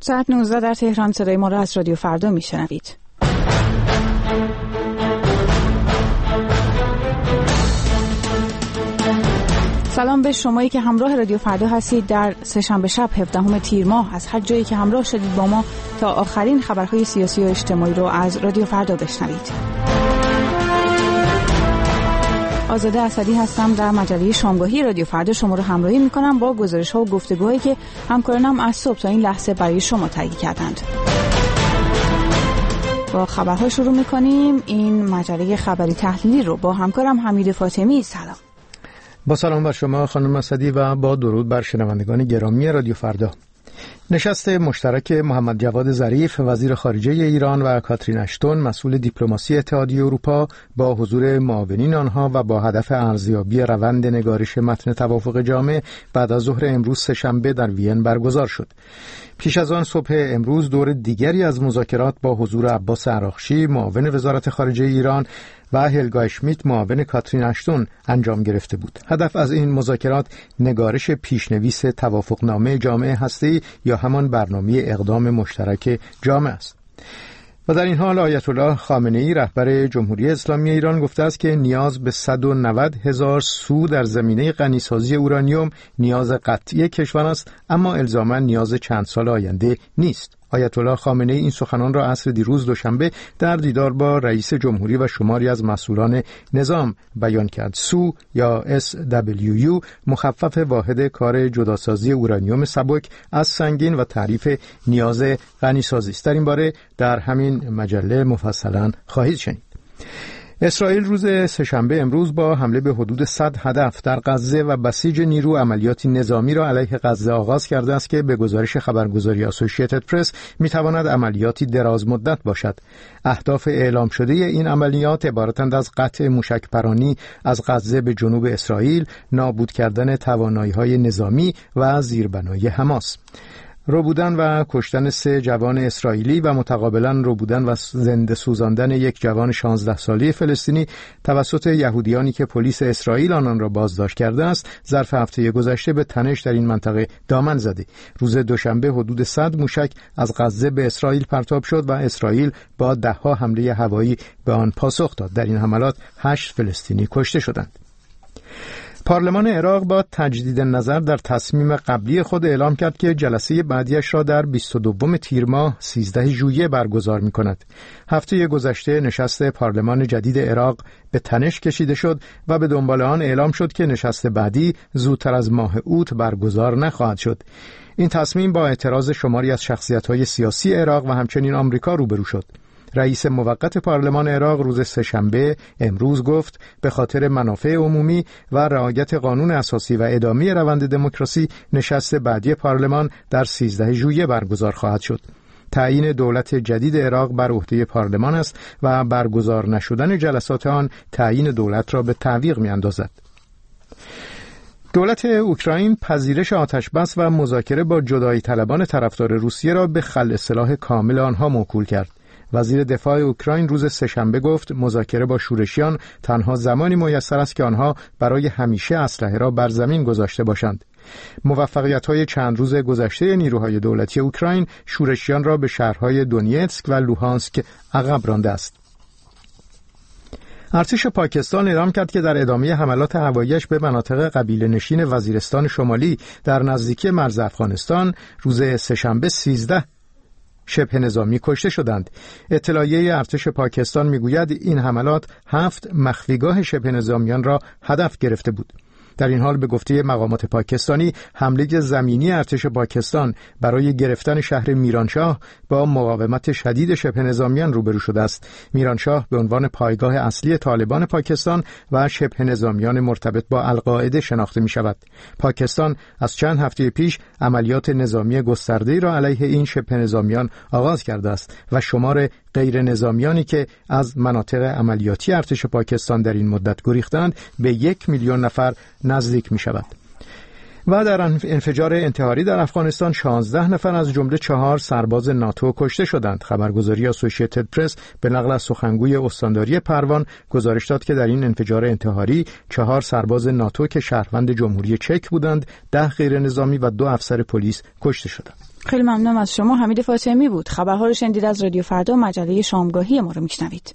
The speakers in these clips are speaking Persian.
ساعت 19 در تهران. صدای ما را از رادیو فردا میشنوید. سلام به شمایی که همراه رادیو فردا هستید در سه‌شنبه شب 17 تیر ماه. از هر جایی که همراه شدید با ما تا آخرین خبرهای سیاسی و اجتماعی رو از رادیو فردا بشنوید. آزاده اسدی هستم. در مجله شامگاهی رادیو فردا شما رو همراهی میکنم با گزارش‌ها و گفتگوهایی که همکارانم از صبح تا این لحظه برای شما تهیه کردند. با خبرها شروع میکنیم. این مجله خبری تحلیلی رو با همکارم حمید فاطمی. سلام. با سلام بر شما خانم اسدی و با درود بر شنوندگان گرامی رادیو فردا. نشست مشترک محمد جواد ظریف وزیر خارجه ایران و کاترین اشتون مسئول دیپلماسی اتحادیه اروپا با حضور معاونین آنها و با هدف ارزیابی روند نگارش متن توافق جامع بعد از ظهر امروز سه‌شنبه در وین برگزار شد. پیش از آن صبح امروز دور دیگری از مذاکرات با حضور عباس عراقچی معاون وزارت خارجه ایران و هلگا اشمیت معاون کاترین اشتون انجام گرفته بود. هدف از این مذاکرات نگارش پیشنویس توافقنامه جامع هسته‌ای یا همان برنامه اقدام مشترک جامع است. و در این حال آیت الله خامنه‌ای رهبر جمهوری اسلامی ایران گفته است که نیاز به 190,000 سو در زمینه غنیسازی اورانیوم نیاز قطعی کشور است، اما الزاما نیاز چند سال آینده نیست. آیت الله خامنه‌ای این سخنان را عصر دیروز دوشنبه در دیدار با رئیس جمهوری و شماری از مسئولان نظام بیان کرد. سو یا SWU مخفف واحد کار جداسازی اورانیوم سبک از سنگین و تعریف نیاز غنیسازی است. در این باره در همین مجله مفصلا خواهید شنید. اسرائیل روز سه‌شنبه امروز با حمله به حدود 100 هدف در غزه و بسیج نیرو عملیاتی نظامی را علیه غزه آغاز کرده است که به گزارش خبرگزاری اسوسییتد پرس می‌تواند عملیاتی دراز مدت باشد. اهداف اعلام شده این عملیات عبارتند از قطع موشک‌پرانی از غزه به جنوب اسرائیل، نابود کردن توانایی‌های نظامی و زیربنای حماس. ربودن و کشتن 3 جوان اسرائیلی و متقابلا ربودن و زنده سوزاندن یک جوان 16 ساله فلسطینی توسط یهودیانی که پلیس اسرائیل آنان را بازداشت کرده است ظرف هفته گذشته به تنش در این منطقه دامن زده. روز دوشنبه حدود 100 موشک از غزه به اسرائیل پرتاب شد و اسرائیل با 10 حمله هوایی به آن پاسخ داد. در این حملات 8 فلسطینی کشته شدند. پارلمان عراق با تجدید نظر در تصمیم قبلی خود اعلام کرد که جلسه بعدیش را در 22 تیر ماه 13 ژوئیه برگزار می‌کند. هفته گذشته نشست پارلمان جدید عراق به تنش کشیده شد و به دنبال آن اعلام شد که نشست بعدی زودتر از ماه اوت برگزار نخواهد شد. این تصمیم با اعتراض شماری از شخصیت‌های سیاسی عراق و همچنین آمریکا روبرو شد. رئیس موقت پارلمان عراق روز سه‌شنبه امروز گفت به خاطر منافع عمومی و رعایت قانون اساسی و ادامه روند دموکراسی نشست بعدی پارلمان در 13 ژوئیه برگزار خواهد شد. تعیین دولت جدید عراق بر عهده پارلمان است و برگزار نشدن جلسات آن تعیین دولت را به تعویق می‌اندازد. دولت اوکراین پذیرش آتشبس و مذاکره با جدایی طلبان طرفدار روسیه را به خلع سلاح کامل آنها موکول کرد. وزیر دفاع اوکراین روز سه‌شنبه گفت مذاکره با شورشیان تنها زمانی میسر است که آنها برای همیشه اسلحه را بر زمین گذاشته باشند. موفقیت‌های چند روز گذشته نیروهای دولتی اوکراین شورشیان را به شهرهای دونیتسک و لوهانسک عقب رانده است. ارتش پاکستان اعلام کرد که در ادامه حملات هوایی‌اش به مناطق قبیله‌نشین وزیرستان شمالی در نزدیکی مرز افغانستان روز سه‌شنبه 13 شبه نظامی کشته شدند. اطلاعیه ارتش پاکستان میگوید این حملات 7 مخفیگاه شبه نظامیان را هدف گرفته بود. در این حال به گفته مقامات پاکستانی حمله زمینی ارتش پاکستان برای گرفتن شهر میرانشاه با مقاومت شدید شبه نظامیان روبرو شده است. میرانشاه به عنوان پایگاه اصلی طالبان پاکستان و شبه نظامیان مرتبط با القاعده شناخته می شود. پاکستان از چند هفته پیش عملیات نظامی گسترده‌ای را علیه این شبه نظامیان آغاز کرده است و شمار غیر نظامیانی که از مناطق عملیاتی ارتش پاکستان در این مدت گریختند به 1 میلیون نفر نزدیک می شود. و در انفجار انتحاری در افغانستان 16 نفر از جمله 4 سرباز ناتو کشته شدند. خبرگزاری اسوسییتد پرس به نقل از سخنگوی استانداری پروان گزارش داد که در این انفجار انتحاری 4 سرباز ناتو که شهروند جمهوری چک بودند، 10 غیر نظامی و 2 افسر پلیس کشته شدند. خیلی ممنونم از شما. حمید فاطمی بود. خبرها رو شنیدید از رادیو فردا، مجله شامگاهی ما رو میشنوید.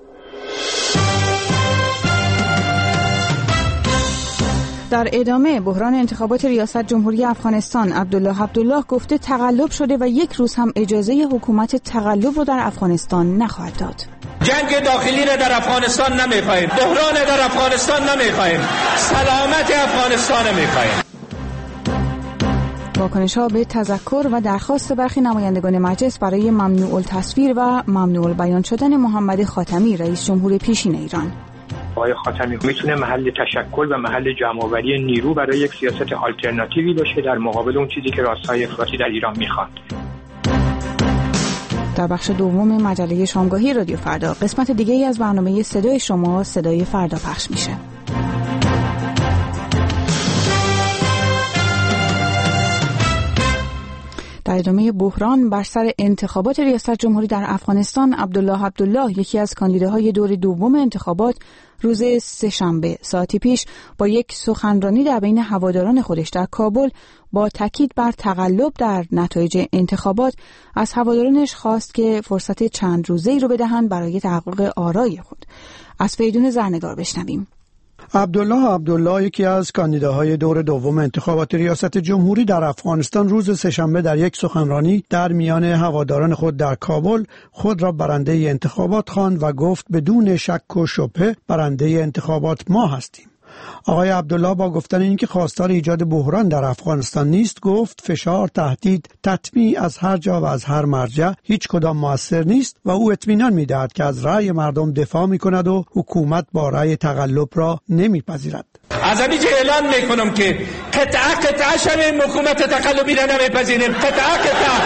در ادامه بحران انتخابات ریاست جمهوری افغانستان، عبدالله گفته تقلب شده و یک روز هم اجازه حکومت تقلب رو در افغانستان نخواهد داد. جنگ داخلی را در افغانستان نمیخواهیم، بحران در افغانستان نمیخواهیم، سلامت افغانستان میخواهیم. واکنش‌ها به تذکر و درخواست برخی نمایندگان مجلس برای ممنوع التصویر و ممنوع البیان شدن محمد خاتمی رئیس جمهور پیشین ایران. آقای خاتمی میتونه محل تشکل و محل جمع‌آوری نیرو برای یک سیاست آلترناتیوی باشه در مقابل اون چیزی که راستای افراطی در ایران میخواد. در بخش دوم مجله شامگاهی رادیو فردا، قسمت دیگه‌ای از برنامه صدای شما، صدای فردا پخش میشه. در ادامه بحران بر سر انتخابات ریاست جمهوری در افغانستان، عبدالله یکی از کاندیداهای دور دوم انتخابات روز سه‌شنبه ساعتی پیش با یک سخنرانی در بین هواداران خودش در کابل با تاکید بر تقلب در نتایج انتخابات از هوادارانش خواست که فرصت چند روزه‌ای رو بدهند برای تحقق آرای خود. از فریدون زرنگار بشنویم. عبدالله یکی از کاندیداهای دور دوم انتخابات ریاست جمهوری در افغانستان روز سه‌شنبه در یک سخنرانی در میان هواداران خود در کابل خود را برنده انتخابات خواند و گفت بدون شک و شبهه برنده انتخابات ما هستیم. آقای عبدالله با گفتن اینکه خواستار ایجاد بحران در افغانستان نیست، گفت فشار، تهدید، تطمیع از هر جا و از هر مرجع هیچ کدام مؤثر نیست و او اطمینان می‌دهد که از رأی مردم دفاع می‌کند و حکومت با رأی تقلب را نمی‌پذیرد. از اینجا اعلان میکنم که قطعه شویم، حکومت تقلبی را نمیپذیریم. قطعه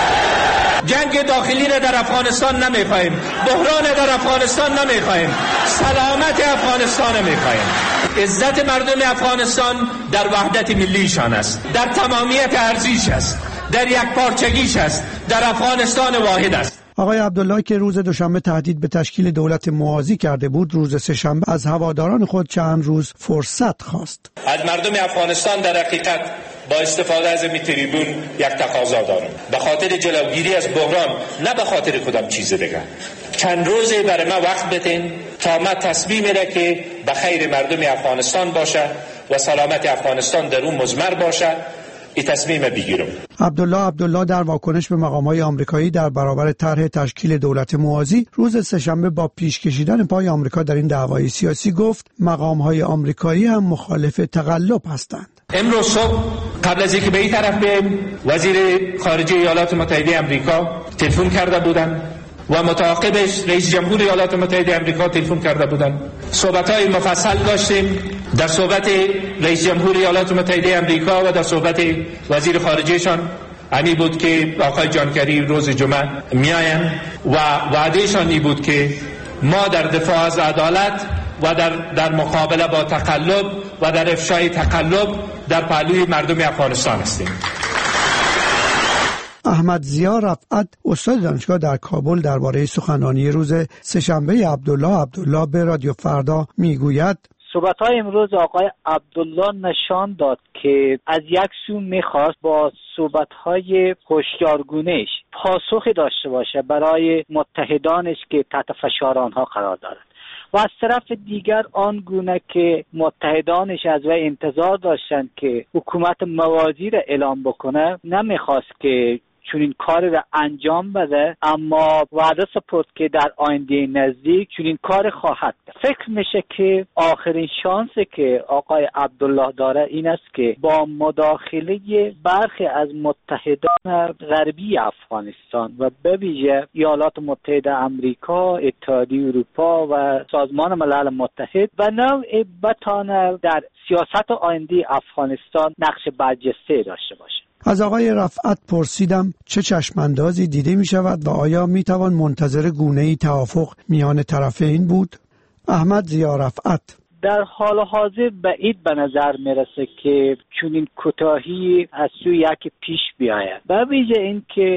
جنگ داخلی را در افغانستان نمیخواهیم، بحران در افغانستان نمیخواهیم، سلامت افغانستان نمیخواهیم. عزت مردم افغانستان در وحدت ملیشان است، در تمامیت ارضیش است، در یک پارچگیش است، در افغانستان واحد است. آقای عبدالله که روز دوشنبه تهدید به تشکیل دولت موازی کرده بود، روز سه‌شنبه از هواداران خود چند روز فرصت خواست. از مردم افغانستان در حقیقت با استفاده از این تریبون یک تقاضا دارم، به خاطر جلوگیری از بحران، نه به خاطر کدام چیز دیگه. چند روزی برای ما وقت بدین تا ما تصمیم را که به خیر مردم افغانستان باشه و سلامت افغانستان در اون مضمر باشه این تصمیم بگیرم. عبدالله در واکنش به مقام‌های آمریکایی در برابر طرح تشکیل دولت موازی روز سه‌شنبه با پیش کشیدن پای آمریکا در این دعوای سیاسی گفت مقام‌های آمریکایی هم مخالف تقلب هستند. امروز صبح قبل از اینکه به این طرف بریم، وزیر خارجه ایالات متحده آمریکا تلفن کرده بودند و متعاقبش رئیس جمهور ایالات متحده آمریکا تلفن کرده بودند. صحبت‌های مفصل داشتیم. در صحبت رئیس جمهور ایالات متحده آمریکا و در صحبت وزیر خارجهشان همی بود که آقای جان کری روز جمعه میاین و وعدهشان این بود که ما در دفاع از عدالت و در مقابله با تقلب و در افشای تقلب در پهلوی مردم افغانستان هستیم. احمد ضیا رفعت، استاد دانشگاه در کابل، درباره سخنرانی روز سه‌شنبه عبدالله به رادیو فردا میگوید صحبت‌های امروز آقای عبدالله نشان داد که از یک سو میخواست با صحبت‌های هشیارگونه‌اش پاسخی داشته باشه برای متحدانش که تحت فشار آنها قرار دارند و از طرف دیگر آن گونه که متحدانش از وی انتظار داشتند که حکومت موازی را اعلام بکنه نمیخواست که چنین کاری را انجام بده، اما وعده سپرد که در آینده نزدیک چنین کار خواهد کرد. فکر میشه که آخرین شانسی که آقای عبدالله داره این است که با مداخله برخی از متحدان غربی افغانستان و به ویژه ایالات متحده آمریکا، اتحادیه اروپا و سازمان ملل متحد و نوعی بتانه در سیاست آینده افغانستان نقش برجسته داشته باشه. از آقای رفعت پرسیدم چه چشماندازی دیده می شود و آیا می توان منتظر گونه‌ای توافق میان طرفین بود؟ احمد ضیا رفعت: در حال حاضر بعید به نظر میرسه که چنین کوتاهی از سوی یکی پیش بیاید، به ویژه این که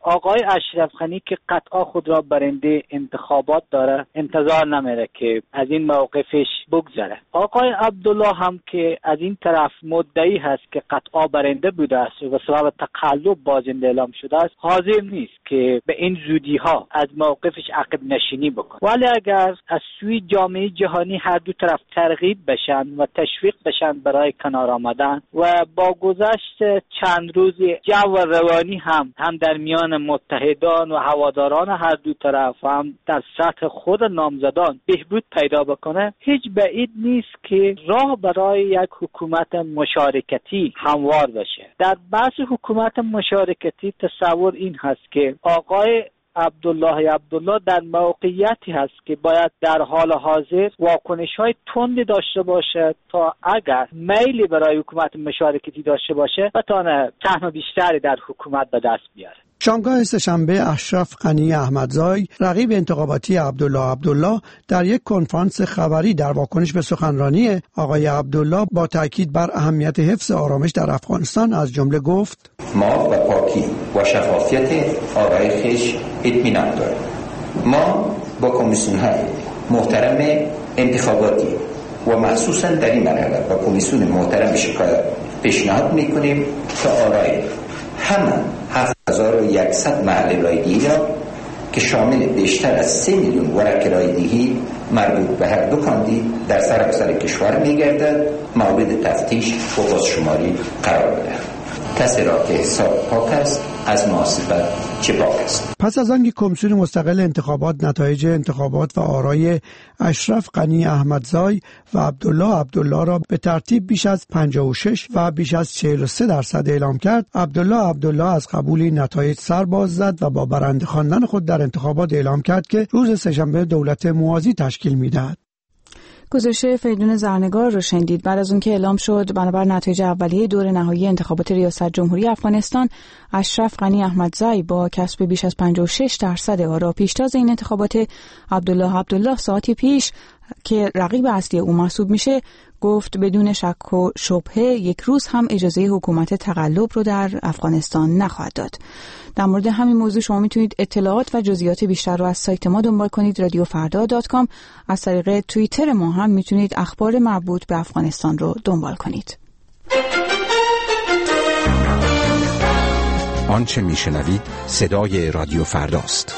آقای اشرف غنی که قطعا خود را برنده انتخابات داره انتظار نمیره که از این موقفش بگذره. آقای عبدالله هم که از این طرف مدعی هست که قطعا برنده بوده است و سبب تقلب بازنده اعلام شده است، حاضر نیست که به این زودی ها از موقفش عقب نشینی بکنه. ولی اگر از سوی جامعه جهانی هر دو طرف ترغیب بشن و تشویق بشن برای کنار آمدن و با گذشت چند روز جو روانی هم در میان متحدان و هواداران هر دو طرف هم در سطح خود نامزدان بهبود پیدا بکنه، هیچ بعید نیست که راه برای یک حکومت مشارکتی هموار بشه. در بحث حکومت مشارکتی تصور این هست که آقای عبدالله در موقعیتی هست که باید در حال حاضر واکنش‌های تند داشته باشه تا اگر میلی برای حکومت مشارکتی داشته باشه بتونه سهم بیشتری در حکومت به دست بیاره. شامگاه سه‌شنبه اشرف غنی احمدزای رقیب انتخاباتی عبدالله در یک کنفرانس خبری در واکنش به سخنرانی آقای عبدالله با تاکید بر اهمیت حفظ آرامش در افغانستان از جمله گفت: ما و پاکی و شفافیت آرای خویش اطمینان داریم. ما با کمیسیون‌های محترم انتخاباتی و مخصوصا در این مرحله با کمیسیون محترم شکایت پیشنهاد میکنیم تا آرای همه 7100 محل رایدهی را که شامل بیشتر از 3 میلیون ورق رایدهی مربوط به هر دو کاندید در سراسر کشور میگردد مورد تفتیش و بازشماری قرار بدهد. کسی را که حساب پاک است از محاسبه چه پاک است. پس از آنکه کمیسیون مستقل انتخابات نتایج انتخابات و آرای اشرف غنی احمدزای و عبدالله را به ترتیب بیش از 56 و بیش از 43% اعلام کرد، عبدالله از قبول این نتایج سر باز زد و با برنده خواندن خود در انتخابات اعلام کرد که روز سه‌شنبه دولت موازی تشکیل می‌دهد. گزارش فریدون زرنگار رو شنیدید. بعد از اون که اعلام شد بنابر نتایج اولیه دور نهایی انتخابات ریاست جمهوری افغانستان، اشرف غنی احمدزای با کسب بیش از 56% آرا پیشتاز این انتخابات، عبدالله ساعتی پیش که رقیب اصلی او محسوب میشه گفت بدون شک و شبهه یک روز هم اجازه حکومت تقلب رو در افغانستان نخواهد داد. در مورد همین موضوع شما میتونید اطلاعات و جزئیات بیشتر رو از سایت ما دنبال کنید، radiofarda.com. از طریق توییتر ما هم میتونید اخبار مربوط به افغانستان رو دنبال کنید. آنچه میشنوید صدای رادیو فرداست.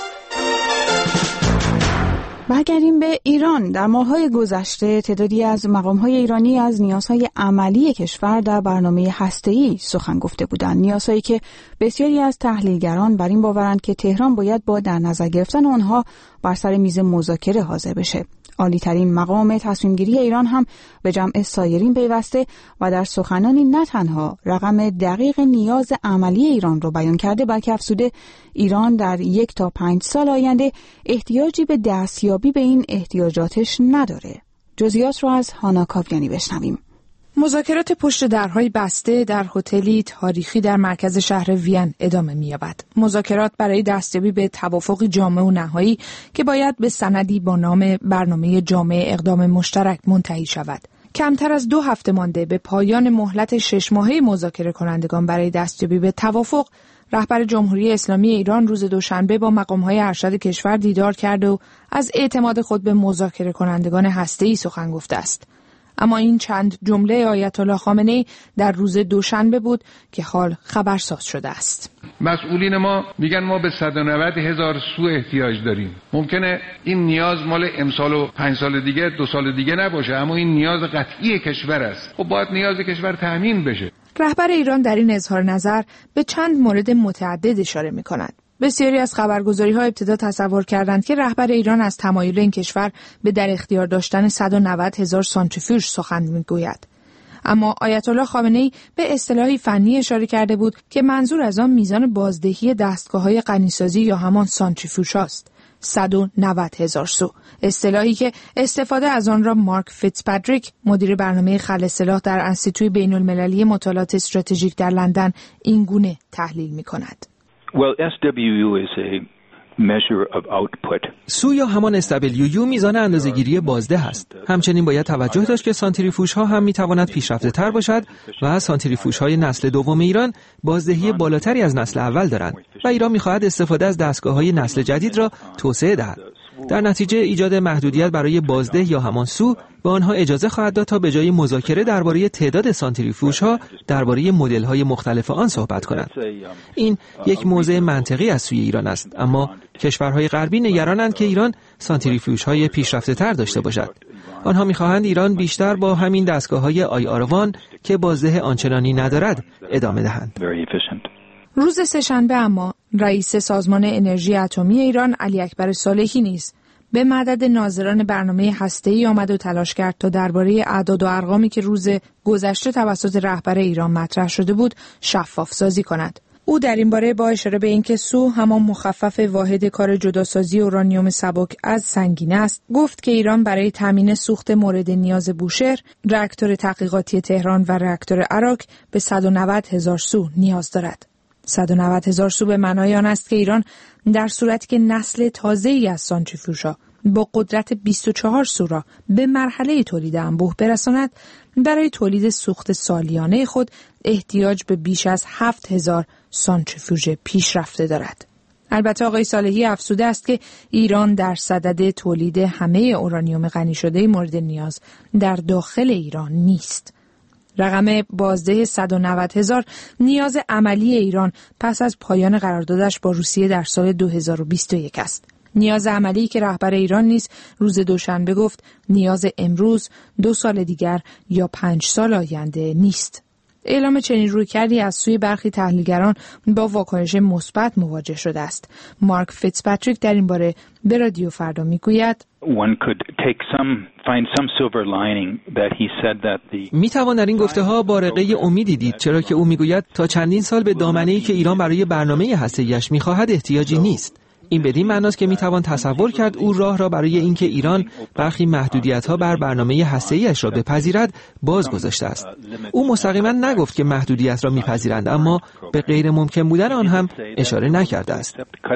برگردیم به ایران. در ماه‌های گذشته تعدادی از مقام‌های ایرانی از نیازهای عملی کشور در برنامه هسته‌ای سخن گفته بودند. نیازهایی که بسیاری از تحلیلگران بر این باورند که تهران باید با در نظر گرفتن آنها بر سر میز مذاکره حاضر بشه. عالی‌ترین مقام تصمیم‌گیری ایران هم به جمع سایرین پیوسته و در سخنانی نه تنها رقم دقیق نیاز عملی ایران رو بیان کرده، بلکه افزوده ایران در 1 تا 5 سال آینده احتیاجی به دستیابی به این احتیاجاتش نداره. جزئیات رو از هانا کاویانی بشنویم. مذاکرات پشت درهای بسته در هتلی تاریخی در مرکز شهر وین ادامه می‌یابد. مذاکرات برای دستیابی به توافقی جامع و نهایی که باید به سندی با نام برنامه جامع اقدام مشترک منتهی شود. کمتر از 2 هفته مانده به پایان مهلت 6 ماهه مذاکره کنندگان برای دستیابی به توافق، رهبر جمهوری اسلامی ایران روز دوشنبه با مقام‌های ارشد کشور دیدار کرد و از اعتماد خود به مذاکره کنندگان هسته‌ای سخن گفته است. اما این چند جمله آیت الله خامنه‌ای در روز دوشنبه بود که حال خبرساز شده است. مسئولین ما میگن ما به 190,000 سو احتیاج داریم. ممکنه این نیاز مال امسال و 5 سال دیگه 2 سال دیگه نباشه، اما این نیاز قطعی کشور است. خب باید نیاز کشور تامین بشه. رهبر ایران در این اظهار نظر به چند مورد متعدد اشاره می‌کند. بسیاری از خبرگزاری‌ها ابتدا تصور کردند که رهبر ایران از تمایل این کشور به در اختیار داشتن 190,000 سانتریفیوژ سخن می‌گوید. اما آیت الله خامنه‌ای به اصطلاحی فنی اشاره کرده بود که منظور از آن میزان بازدهی دستگاه‌های غنیسازی یا همان سانتریفیوژ است. 190,000 سو، اصطلاحی که استفاده از آن را مارک فیتزپاتریک، مدیر برنامه خلع سلاح در انستیتوی بین‌المللی مطالعات استراتژیک در لندن، این گونه تحلیل می‌کند. Well, SWU is a سو یا همان SWU میزان اندازه‌گیری بازده است. همچنین باید توجه داشت که سانتریفوژها هم میتواند پیشرفته‌تر باشد و سانتریفوژهای نسل دوم ایران بازدهی بالاتری از نسل اول دارند و ایران می‌خواهد استفاده از دستگاه‌های نسل جدید را توسعه دهد. در نتیجه ایجاد محدودیت برای بازده یا همان سو به آنها اجازه خواهد داد تا به جای مذاکره درباره تعداد سانتریفوژها درباره مدل‌های مختلف آن صحبت کنند. این یک موضع منطقی از سوی ایران است، اما کشورهای غربی نگرانند که ایران سانتریفوژهای پیشرفته‌تر داشته باشد. آنها می‌خواهند ایران بیشتر با همین دستگاه‌های IR1 که بازده آنچنانی ندارد ادامه دهند. روز سه‌شنبه اما رئیس سازمان انرژی اتمی ایران علی اکبر صالحی نیز به مدد ناظران برنامه هسته‌ای آمد و تلاش کرد تا درباره اعداد و ارقامی که روز گذشته توسط رهبر ایران مطرح شده بود شفاف سازی کند. او در این باره با اشاره به اینکه سو همان مخفف واحد کار جداسازی اورانیوم سبک از سنگین است، گفت که ایران برای تامین سوخت مورد نیاز بوشهر، راکتور تحقیقاتی تهران و راکتور عراق به 190,000 سو نیاز دارد. 190,000 سو به معنای آن است که ایران در صورتی که نسل تازه‌ای از سانتریفوژها با قدرت 24 سو را به مرحله تولید انبوه برساند، برای تولید سوخت سالیانه خود احتیاج به بیش از 7,000 سانتریفوژ پیشرفته دارد. البته آقای صالحی افزوده است که ایران در صدد تولید همه اورانیوم غنی شده مورد نیاز در داخل ایران نیست. رقم بازده 190,000 نیاز عملی ایران پس از پایان قراردادش با روسیه در سال 2021 است. نیاز عملی که رهبر ایران نیز روز دوشنبه گفت نیاز امروز، 2 سال دیگر یا 5 سال آینده نیست. اعلام چنین رویکردی از سوی برخی تحلیلگران با واکنش مثبت مواجه شده است. مارک فیتزپاتریک در این باره به رادیو فردا میگوید میتوان در این گفته‌ها بارقه امیدی دید، چرا که او میگوید تا چندین سال به دامنه‌ای که ایران برای برنامه هسته‌ایش می‌خواهد احتیاجی نیست. این بدین معناست که میتوان تصور کرد او راه را برای اینکه ایران برخی محدودیت‌ها بر برنامه هسته‌ایش را بپذیرد باز گذاشته است. او مستقیما نگفت که محدودیت را میپذیرند، اما به غیر ممکن بودن آن هم اشاره نکرده است.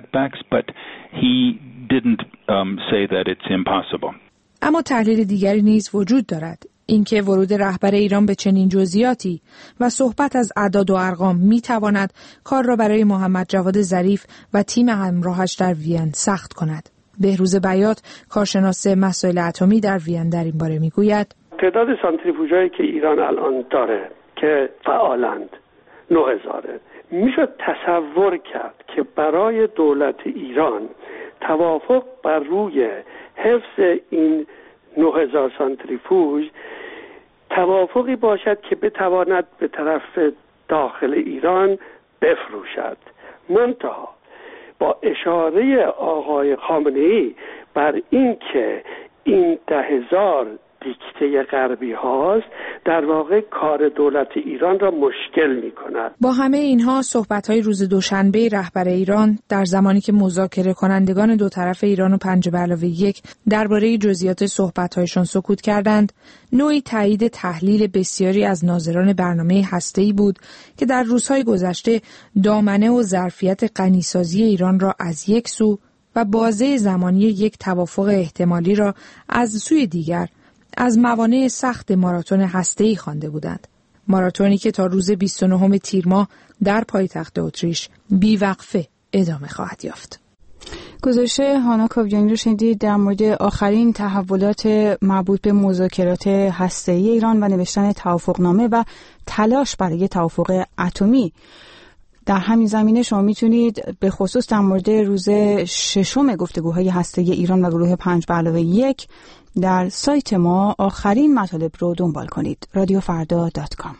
اما تحلیل دیگری نیز وجود دارد، اینکه ورود رهبر ایران به چنین جزئیاتی و صحبت از اعداد و ارقام میتواند کار را برای محمد جواد ظریف و تیم همراهش در وین سخت کند. بهروز بیات، کارشناس مسائل اتمی در وین، در این باره میگوید تعداد سانتریفوژهایی که ایران الان داره که فعالند 9,000 میشد تصور کرد که برای دولت ایران توافق بر روی حفظ این 9,000 سانتریفوژ توافقی باشد که بتواند به طرف داخل ایران بفروشد. منتها با اشاره آقای خامنه‌ای بر این که این 10,000 دیکته غربی هاست، در واقع کار دولت ایران را مشکل می کند. با همه اینها صحبت‌های روز دوشنبه رهبر ایران در زمانی که مذاکره کنندگان دو طرف ایران و 5+1 درباره جزئیات صحبت‌هایشان سکوت کردند، نوعی تایید تحلیل بسیاری از ناظران برنامه هسته‌ای بود که در روزهای گذشته دامنه و ظرفیت غنیسازی ایران را از یک سو و بازه زمانی یک توافق احتمالی را از سوی دیگر از موانع سخت ماراتون هسته‌ای خوانده بودند. ماراتونی که تا روز 29 تیر ماه در پایتخت اتریش بیوقفه ادامه خواهد یافت. گزارش هانا کاویانی رو شنیدید در مورد آخرین تحولات مربوط به مذاکرات هسته‌ای ایران و نوشتن توافقنامه و تلاش برای توافق اتمی. در همین زمینه شما میتونید به خصوص در مورد روز 6 گفتگوهای هسته‌ای ایران و گروه 5+1 در سایت ما آخرین مطالب رو دنبال کنید. radiofarda.com.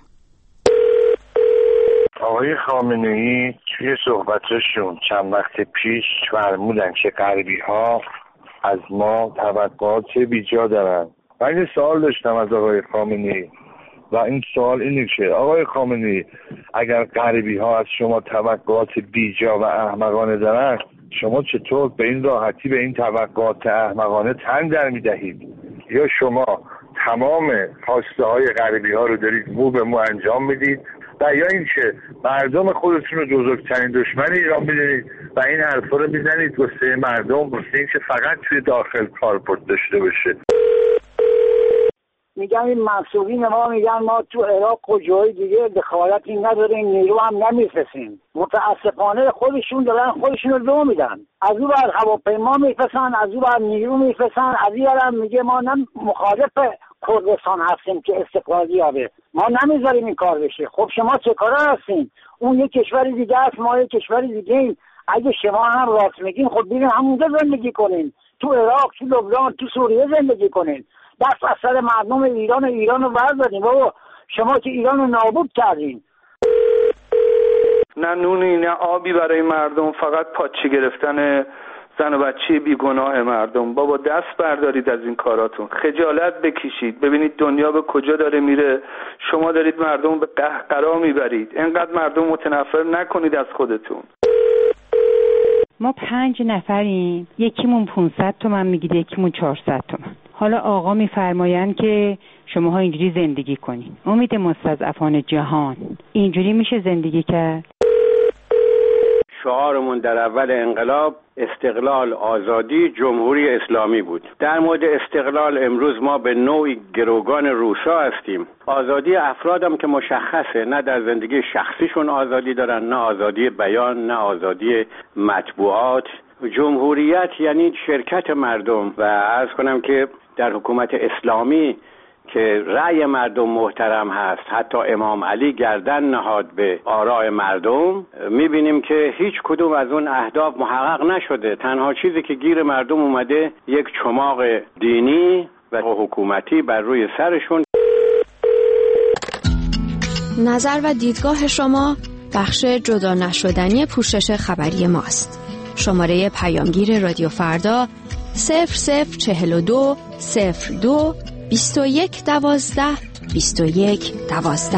آقای خامنه‌ای توی صحبتشون چند وقت پیش فرمودن که غربی‌ها از ما توقعات بیجا دارن. من یه سوال داشتم از آقای خامنه‌ای و این سوال اینه که آقای خامنه‌ای اگر غربی‌ها از شما توقعات بیجا و احمقانه دارن، شما چطور به این راحتی به این توقعات احمقانه تن در می‌دهید؟ یا شما تمام خواسته های غربی ها رو دارید مو به مو انجام میدید و یا اینکه مردم خودتون رو بزرگترین دشمن ایران میدونید و این حرفا رو میزنید واسه مردم، واسه اینکه فقط توی داخل کاربرد داشته باشه. میگن این مسئولین ما میگن ما تو عراق و جای دیگه دخالتی نداریم، نیرو هم نمیفرستیم. متاسفانه خودشون دارن خودشون رو دو میدن. از اون بر هواپیما میفرستن، از اون بر نیرو میفرستن، از این هم میگه ما نه مخالف کردستان هستیم که استقلالی یابه، ما نمیذاریم این کار بشه. خب شما چه کاره هستین؟ اون یک کشور دیگه است، ما یک کشور دیگه ایم. اگه شما هم راست میگین خب بیرین همونجا زندگی کنین، تو عراق، تو لبنان، تو سوریه زندگی کنین. دست از سر مردم ایران رو بردارین. بابا شما که ایران رو نابود کردین. نه نونی نه آبی برای مردم، فقط پاچه گرفتن زن و بچه بیگناه مردم. بابا دست بردارید از این کاراتون، خجالت بکشید، ببینید دنیا به کجا داره میره. شما دارید مردم به قهقرا میبرید. اینقدر مردم متنفر نکنید از خودتون. ما 5 نفریم، یکیمون 500 تومن میگیره، یکیمون 400 تومن. حالا آقا میفرمایند که شماها اینجوری زندگی کنین. امید مستضعفان جهان، اینجوری میشه زندگی کرد؟ شعارمون در اول انقلاب استقلال، آزادی، جمهوری اسلامی بود. در مورد استقلال امروز ما به نوعی گروگان روسا هستیم. آزادی افرادم که مشخصه، نه در زندگی شخصیشون آزادی دارن، نه آزادی بیان، نه آزادی مطبوعات. جمهوریت یعنی شرکت مردم و عرض کنم که در حکومت اسلامی که رأی مردم محترم هست، حتی امام علی گردن نهاد به آراء مردم، میبینیم که هیچ کدوم از اون اهداف محقق نشده. تنها چیزی که گیر مردم اومده یک چماق دینی و حکومتی بر روی سرشون. نظر و دیدگاه شما بخش جدا نشدنی پوشش خبری ماست. شماره پیامگیر رادیو فردا 0042 02 21 12 21 12.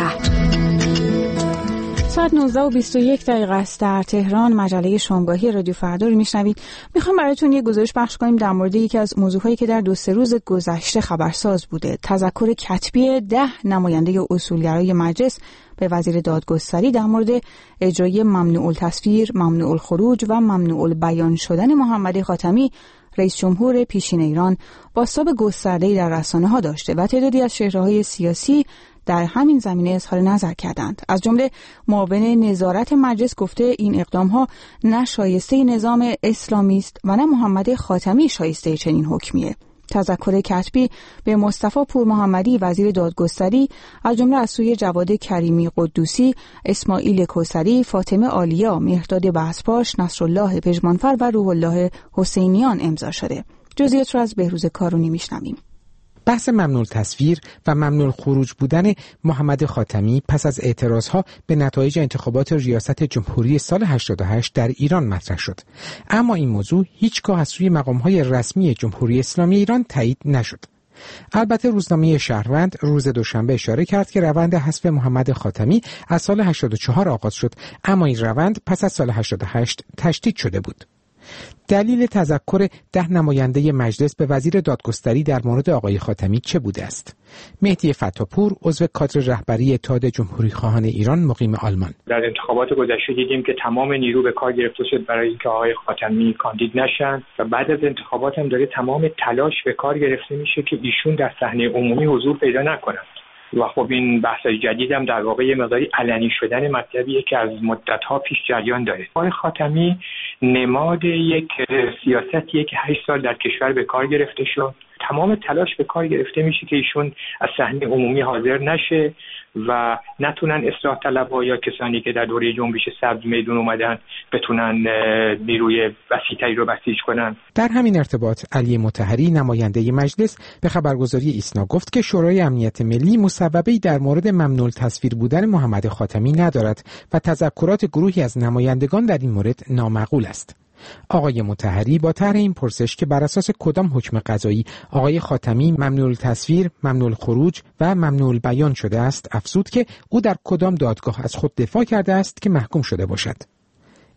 ساعت 19:21 است در تهران. مجله شامگاهی رادیو فردا رو میشنوید. میخوام براتون یه گزارش پخش کنیم در مورد یکی از موضوعهایی که در 2-3 روز گذشته خبرساز بوده. تذکر کتبی 10 نماینده اصولگرای مجلس به وزیر دادگستری در مورد اجرای ممنوع التصویر، ممنوع الخروج و ممنوع البیان شدن محمد خاتمی رئیس جمهور پیشین ایران بازتاب گسترده‌ای در رسانه‌ها داشته و تعدادی از چهره‌های سیاسی در همین زمینه اظهار نظر کردند. از جمله معاون نظارت مجلس گفته این اقدام‌ها نه شایسته نظام اسلامی است و نه محمد خاتمی شایسته چنین حکمیه. تذکر کتبی به مصطفی پورمحمدی وزیر دادگستری از جمله از سوی جواد کریمی قدوسی، اسماعیل کوثری، فاطمه عالیا، مهرداد بحث‌پاش، نصرالله پژمانفر و روح الله حسینیان امضا شده. جزئیات را از بهروز کارونی میشنویم. بحث ممنوع تصویر و ممنوع خروج بودن محمد خاتمی پس از اعتراضها به نتایج انتخابات ریاست جمهوری سال 88 در ایران مطرح شد. اما این موضوع هیچگاه از سوی مقام‌های رسمی جمهوری اسلامی ایران تایید نشد. البته روزنامه شهروند روز دوشنبه اشاره کرد که روند حذف محمد خاتمی از سال 84 آغاز شد، اما این روند پس از سال 88 تشدید شده بود. دلیل تذکر 10 نماینده مجلس به وزیر دادگستری در مورد آقای خاتمی چه بوده است؟ مهدی فتاپور، عضو کادر رهبری اتحاد جمهوری خواهان ایران مقیم آلمان: در انتخابات گذشته دیدیم که تمام نیرو به کار گرفته شد برای اینکه آقای خاتمی کاندید نشن و بعد از انتخابات هم داره تمام تلاش به کار گرفته میشه که ایشون در صحنه عمومی حضور پیدا نکنند. و خب این بحث جدید هم در واقع یه مقداری علنی شدن مطلبیه که از مدت‌ها پیش جریان داره. آقای خاتمی نماد یک سیاستیه که 8 سال در کشور به کار گرفته شد. تمام تلاش به کار گرفته میشه که ایشون از صحنه عمومی حاضر نشه و نتونن اصلاح طلب‌ها یا کسانی که در دوره جنبش سبز میدون اومدن بتونن نیروی وسیع‌تری رو بسیج کنن. در همین ارتباط علی مطهری نماینده مجلس به خبرگزاری ایسنا گفت که شورای امنیت ملی مصوبه‌ای در مورد ممنوع تصویر بودن محمد خاتمی ندارد و تذکرات گروهی از نمایندگان در این مورد نامعقول است. آقای مطهری با طرح این پرسش که بر اساس کدام حکم قضایی آقای خاتمی ممنوع تصویر، ممنوع خروج و ممنوع بیان شده است، افزود که او در کدام دادگاه از خود دفاع کرده است که محکوم شده باشد.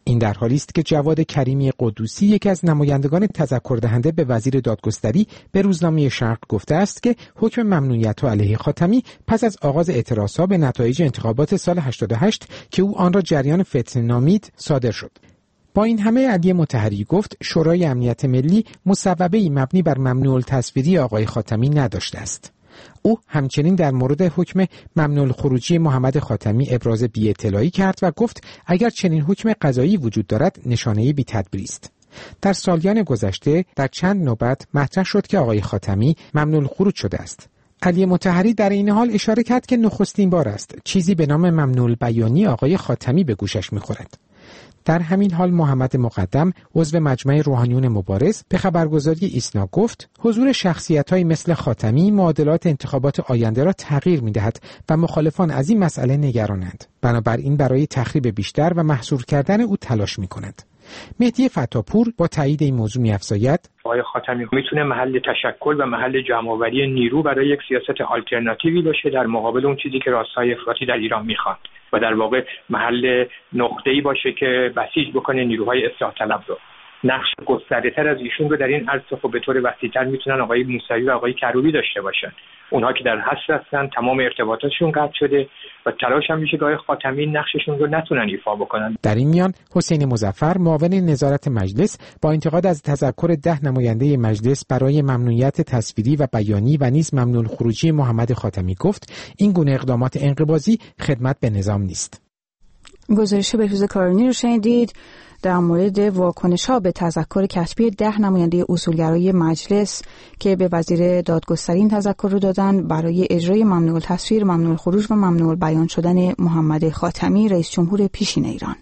این در حالی است که جواد کریمی قدوسی، یکی از نمایندگان تذکر دهنده به وزیر دادگستری، به روزنامه شرق گفته است که حکم ممنوعیت علیه خاتمی پس از آغاز اعتراضها به نتایج انتخابات سال 88 که او آن را جریان فتنه نامید صادر شد. با این همه علی مطهری گفت شورای امنیت ملی مصوبه‌ای مبنی بر ممنوع التصویری آقای خاتمی نداشته است. او همچنین در مورد حکم ممنوع الخروجی محمد خاتمی ابراز بی‌اطلاعی کرد و گفت اگر چنین حکم قضایی وجود دارد نشانه بی‌تدبیری است. در سالیان گذشته در چند نوبت مطرح شد که آقای خاتمی ممنوع الخروج شده است. علی مطهری در این حال اشاره کرد که نخستین بار است چیزی به نام ممنوع البیانی آقای خاتمی به گوشش می‌خورد. در همین حال محمد مقدم عضو مجمع روحانیون مبارز به خبرگزاری ایسنا گفت حضور شخصیت‌هایی مثل خاتمی معادلات انتخابات آینده را تغییر می‌دهد و مخالفان از این مسئله نگرانند. بنابراین برای تخریب بیشتر و محصور کردن او تلاش می‌کنند. مهدی فتاپور با تایید این موضوع می‌افزاید آقای خاتمی میتونه محل تشکل و محل جمع‌آوری نیرو برای یک سیاست آلترناتیوی باشه در مقابل اون چیزی که راستای افراطی در ایران میخوان و در واقع محل نقطه‌ای باشه که بسیج بکنه نیروهای اصلاح طلب رو. نقش گسترده‌تر از ایشون رو در این عرصه خب به طور وسیع‌تر میتونن آقای موسوی و آقای کروبی داشته باشن. اونها که در حصر هستن، تمام ارتباطاتشون قطع شده و تلاش هم میشه که آقای خاتمی نقششون رو نتونن ایفا بکنن. در این میان حسین مظفر معاون نظارت مجلس با انتقاد از تذکر 10 نماینده مجلس برای ممنوعیت تصویری و بیانی و نیز ممنوع الخروجی محمد خاتمی گفت این گونه اقدامات انقباضی خدمت به نظام نیست. گزارش بهروز کارانی رو شنیدید در مورد واکنش‌ها به تذکر کتبی 10 نماینده اصولگرای مجلس که به وزیر دادگستری این تذکر رو دادن برای اجرای ممنوع التصویر، ممنوع الخروج و ممنوع البیان شدن محمد خاتمی رئیس جمهور پیشین ایران.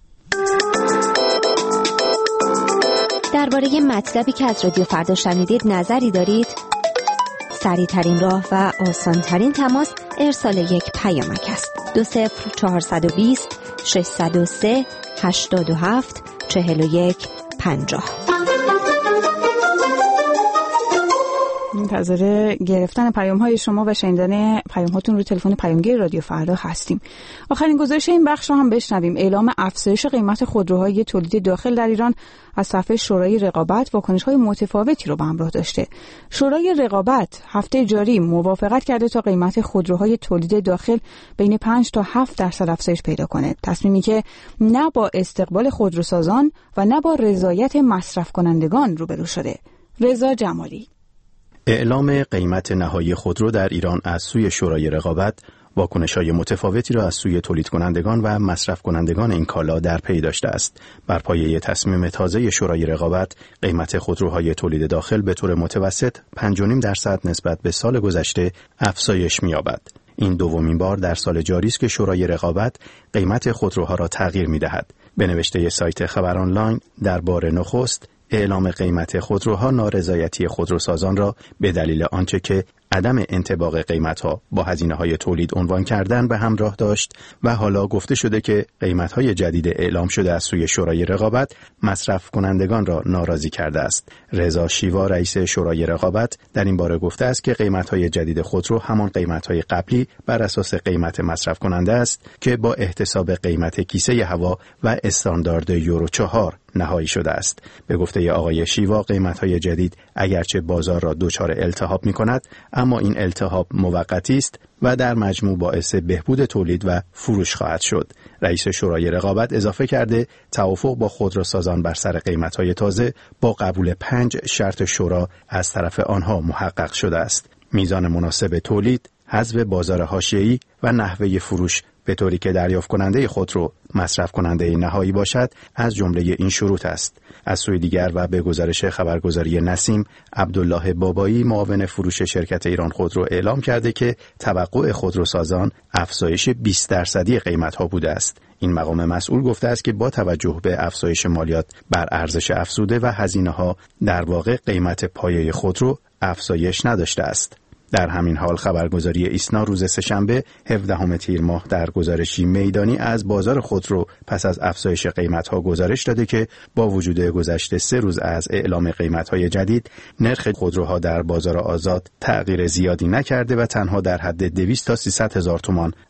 درباره مطلبی که از رادیو فردا شنیدید نظری دارید؟ سریع‌ترین راه و آسان‌ترین تماس ارسال یک پیامک است. 20420 603 87 41 50. منتظر گرفتن پیام‌های شما و شنیدن پیام‌هاتون رو تلفن پیامگیر رادیو فردا هستیم. آخرین گزارش این بخش رو هم بشنویم. اعلام افزایش قیمت خودروهای تولید داخل در ایران از طرف شورای رقابت واکنش‌های متفاوتی رو به همراه داشته. شورای رقابت هفته جاری موافقت کرده تا قیمت خودروهای تولید داخل بین 5 تا 7% افزایش پیدا کنه. تصمیمی که نه با استقبال خودروسازان و نه با رضایت مصرف کنندگان روبرو شده. رضا جمالی. اعلام قیمت نهایی خودرو در ایران از سوی شورای رقابت واکنش‌های متفاوتی را از سوی تولید کنندگان و مصرف کنندگان این کالا در پی داشته است. بر پایه تصمیم تازه شورای رقابت، قیمت خودروهای تولید داخل به طور متوسط 5.5% نسبت به سال گذشته افزایش می‌یابد. این دومین بار در سال جاری است که شورای رقابت قیمت خودروها را تغییر می‌دهد. به نوشته سایت خبر آنلاین، در بار نخست اعلام قیمت خودروها نارضایتی خودروسازان را به دلیل آنچه که عدم انطباق قیمت‌ها با هزینه‌های تولید عنوان کردن به همراه داشت و حالا گفته شده که قیمت‌های جدید اعلام شده از سوی شورای رقابت مصرف کنندگان را ناراضی کرده است. رضا شیوا رئیس شورای رقابت در این باره گفته است که قیمت‌های جدید خودرو همان قیمت‌های قبلی بر اساس قیمت مصرف کننده است که با احتساب قیمت کیسه هوا و استاندارد یورو 4 نهایی شده است. به گفته آقای شیوا قیمت‌های جدید اگرچه بازار را دچار التهاب می‌کند اما این التهاب موقتی است و در مجموع باعث بهبود تولید و فروش خواهد شد. رئیس شورای رقابت اضافه کرده توافق با خودروسازان بر سر قیمت‌های تازه با قبول 5 شرط شورا از طرف آنها محقق شده است. میزان مناسب تولید، حذف بازار حاشیه‌ای و نحوه فروش به طوری که دریافت کننده خودرو مصرف کننده نهایی باشد از جمله این شروط است. از سوی دیگر و به گزارش خبرگزاری نسیم، عبدالله بابایی معاون فروش شرکت ایران خودرو اعلام کرده که توقع خودروسازان افزایش 20% قیمت‌ها بوده است. این مقام مسئول گفته است که با توجه به افزایش مالیات بر ارزش افزوده و هزینه‌ها در واقع قیمت پایه خودرو افزایش نداشته است. در همین حال خبرگزاری ایسنا روز سه‌شنبه 17 تیر ماه در گزارشی میدانی از بازار خودرو پس از افزایش قیمت‌ها گزارش داده که با وجود گذشت 3 روز از اعلام قیمت‌های جدید، نرخ خودروها در بازار آزاد تغییر زیادی نکرده و تنها در حد 200 تا 300 هزار تومان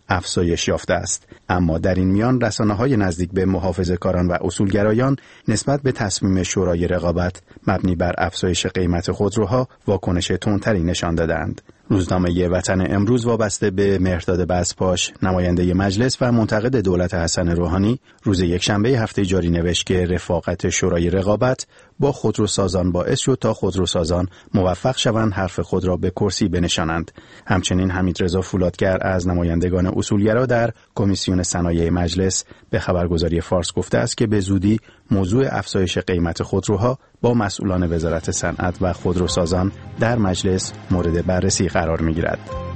افزایش یافته است. اما در این میان رسانه‌های نزدیک به محافظه‌کاران و اصولگرایان نسبت به تصمیم شورای رقابت مبنی بر افزایش قیمت خودروها واکنش تندتری نشان دادند. روزنامه وطن امروز وابسته به مهرداد بزپاش، نماینده مجلس و منتقد دولت حسن روحانی، روز یکشنبه هفته جاری نوشت که رفاقت شورای رقابت با خودروسازان باعث شد تا خودروسازان موفق شوند حرف خود را به کرسی بنشانند. همچنین حمیدرضا فولادگر از نمایندگان اصولگرا در کمیسیون صنایع مجلس به خبرگزاری فارس گفته است که به زودی موضوع افزایش قیمت خودروها با مسئولان وزارت صنعت و خودروسازان در مجلس مورد بررسی قرار می‌گیرد.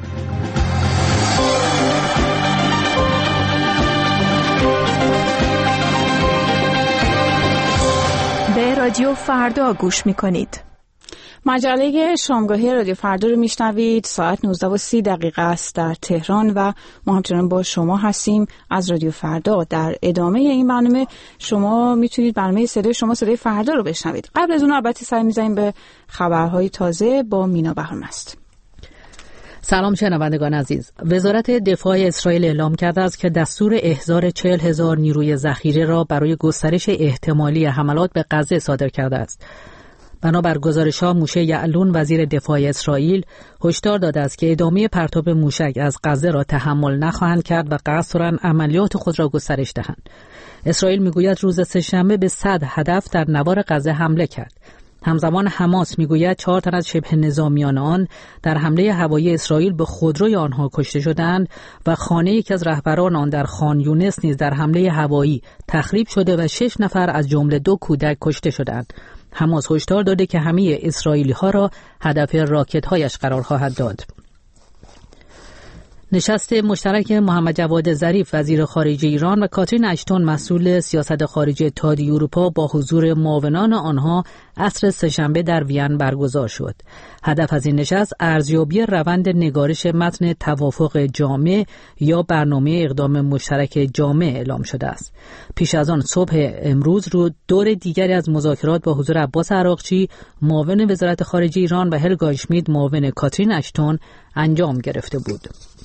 به رادیو فردا گوش می‌کنید. مجله شامگاهی رادیو فردا رو میشنوید. ساعت 19:30 است در تهران و ما همچنان با شما هستیم از رادیو فردا. در ادامه این برنامه شما میتونید برنامه صدای فردا رو بشنوید. قبل از اون البته سعی می‌ذاریم به خبرهای تازه با مینا بهرامست. سلام شنوندگان عزیز. وزارت دفاع اسرائیل اعلام کرده است که دستور احضار 40,000 نیروی ذخیره را برای گسترش احتمالی حملات به غزه صادر کرده است. بنابر گزارش‌ها موشه یعلون وزیر دفاع اسرائیل هشدار داده است که ادامه پرتاب موشک از غزه را تحمل نخواهند کرد و قصد دارند عملیات خود را گسترش دهند. اسرائیل میگوید روز سه‌شنبه به 100 هدف در نوار غزه حمله کرد. همزمان حماس میگوید 4 تن از شبه نظامیان آن در حمله هوایی اسرائیل به خودروی آنها کشته شدند و خانه یکی از رهبران آن در خان یونس نیز در حمله هوایی تخریب شده و 6 نفر از جمله 2 کودک کشته شدند. حماس هشدار داده که همه اسرائیلی‌ها را هدف راکت‌هایش قرار خواهد داد. نشست مشترک محمد جواد ظریف وزیر خارجه ایران و کاترین اشتون مسئول سیاست خارجه اتحادیه اروپا با حضور معاونان آنها عصر سه‌شنبه در وین برگزار شد. هدف از این نشست ارزیابی روند نگارش متن توافق جامع یا برنامه اقدام مشترک جامع اعلام شده است. پیش از آن صبح امروز رو دور دیگری از مذاکرات با حضور عباس عراقچی معاون وزارت خارجه ایران و هلگا اشمیت معاون کاترین اشتون انجام گرفته بود.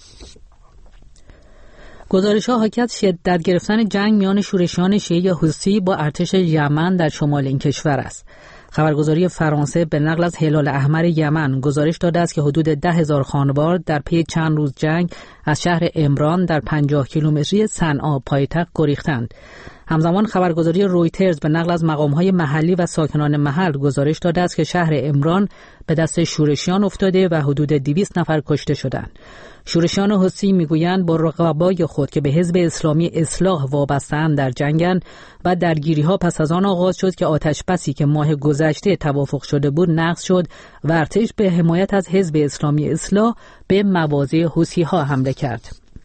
گزارش‌ها حاکی از شدت گرفتن جنگ میان شورشیان شیعه حوثی با ارتش یمن در شمال این کشور است. خبرگزاری فرانسه به نقل از هلال احمر یمن گزارش داده است که حدود 10,000 خانوار در پی چند روز جنگ از شهر عمران در 50 کیلومتری صنعا پایتخت گریختند. همزمان خبرگزاری رویترز به نقل از مقام‌های محلی و ساکنان محل گزارش داده است که شهر عمران به دست شورشیان افتاده و حدود 200 نفر کشته شدند. شورشیان حوثی میگویند با رقبای خود که به حزب اسلامی اصلاح وابسته‌اند در جنگند و درگیری‌ها پس از آن آغاز شد که آتش‌بسی که ماه گذشته توافق شده بود نقض شد و ارتش به حمایت از حزب اسلامی اصلاح به مواضع حوثی‌ها حمله کرد.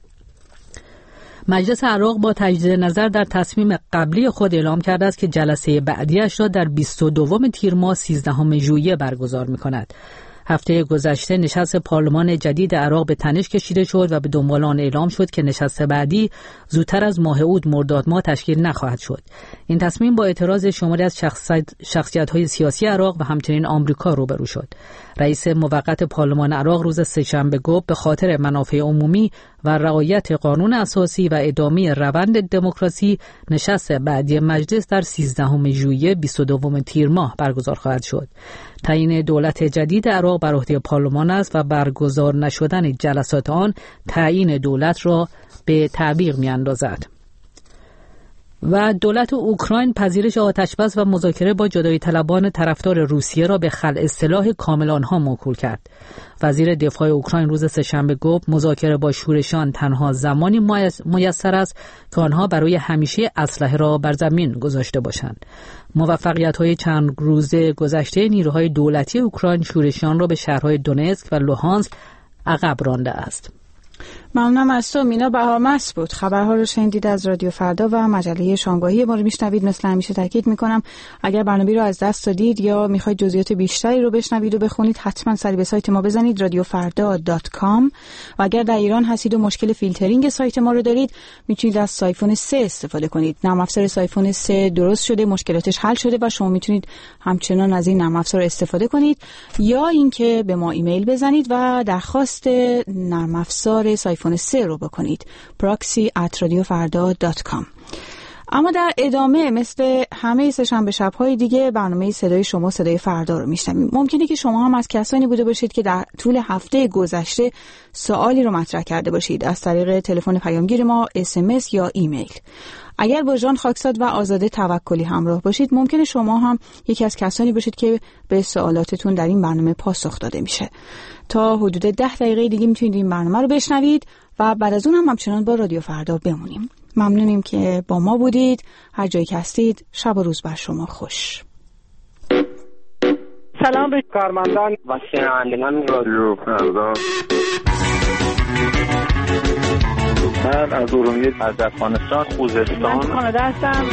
مجلس عراق با تجدید نظر در تصمیم قبلی خود اعلام کرده است که جلسه بعدیش را در 22 تیر ماه 13 ژوئیه برگزار می‌کند. هفته گذشته نشست پارلمان جدید عراق به تنش کشیده شد و به دنبال آن اعلام شد که نشست بعدی زودتر از ماه اوت مرداد ماه تشکیل نخواهد شد. این تصمیم با اعتراض شماری از شخصیت‌های سیاسی عراق و همچنین آمریکا روبرو شد. رئیس موقت پارلمان عراق روز سه‌شنبه گفت به خاطر منافع عمومی و رعایت قانون اساسی و ادامه روند دموکراسی نشست بعدی مجلس در 13 ژوئیه 22 تیر ماه برگزار خواهد شد. تعیین دولت جدید عراق بر عهده پارلمان است و برگزار نشدن جلسات آن تعیین دولت را به تعویق می‌اندازد. و دولت اوکراین پذیرش آتشبس و مذاکره با جدایی طلبان طرفدار روسیه را به خلع سلاح کامل آنها موکول کرد. وزیر دفاع اوکراین روز سه‌شنبه گفت مذاکره با شورشیان تنها زمانی میسر است که آنها برای همیشه اسلحه را بر زمین گذاشته باشند. موفقیت‌های چند روزه گذشته نیروهای دولتی اوکراین شورشیان را به شهرهای دونتسک و لوهانسک عقب رانده است. ممنونم از تو. مینا بهرامست بود. خبرها رو شنیدید از رادیو فردا و مجله شامگاهی ما رو میشنوید. مثل همیشه تاکید میکنم اگر برنامه رو از دست دادید یا میخواید جزئیات بیشتری رو بشنوید و بخونید حتما سری به سایت ما بزنید radiofarda.com و اگر در ایران هستید و مشکل فیلترینگ سایت ما رو دارید میتونید از سایفون 3 استفاده کنید. نرم افزار سایفون 3 درست شده، مشکلاتش حل شده و شما میتونید همچنان از این نرم افزار استفاده کنید یا اینکه به ما ایمیل بزنید و درخواست نرم افزار سایفون آیفون 3 رو بکنید. proxy@radiofarda.com. اما در ادامه مثل همه سه‌شنبه شب‌های دیگه برنامه صدای شما صدای فردا رو میشنویم. ممکنه که شما هم از کسانی بوده باشید که در طول هفته گذشته سوالی رو مطرح کرده باشید از طریق تلفن پیامگیر ما، SMS یا ایمیل. اگر با ژان خاکساد و آزاده توکلی همراه باشید ممکنه شما هم یکی از کسانی باشید که به سوالاتتون در این برنامه پاسخ داده میشه. تا حدود 10 دقیقه دیگه میتونید این برنامه رو بشنوید و بعد از اون هم همچنان با رادیو فردا بمونیم. ممنونیم که با ما بودید. هر جایی که هستید شب و روز بر شما خوش. سلام به کارمندان و شنوندگان رادیو فردا. من از ارومیه از افغانستان خوزستان. من کانادا هستم.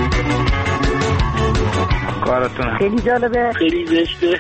کارتون خیلی جالبه، خیلی زشته.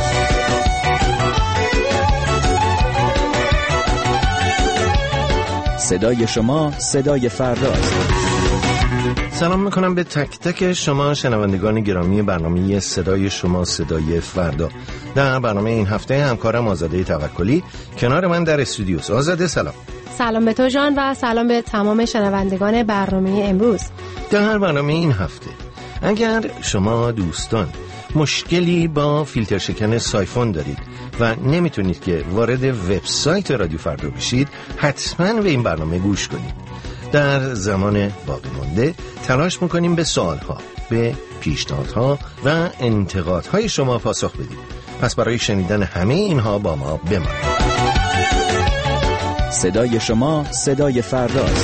صدای شما صدای فرداست. سلام میکنم به تک تک شما شنوندگان گرامی برنامه صدای شما صدای فردا. در برنامه این هفته همکارم آزاده توکلی کنار من در استودیوست. آزاده سلام. سلام به تو جان و سلام به تمام شنوندگان برنامه امروز. در برنامه این هفته اگر شما دوستان مشکلی با فیلتر شکن سایفون دارید و نمیتونید که وارد وبسایت رادیو فردا بشید، حتما به این برنامه گوش کنید. در زمان باقی مانده تلاش میکنیم به سوالها، به پیشنهادها و انتقادهای شما پاسخ بدیم. پس برای شنیدن همه اینها با ما بمانید. صدای شما صدای فرداست.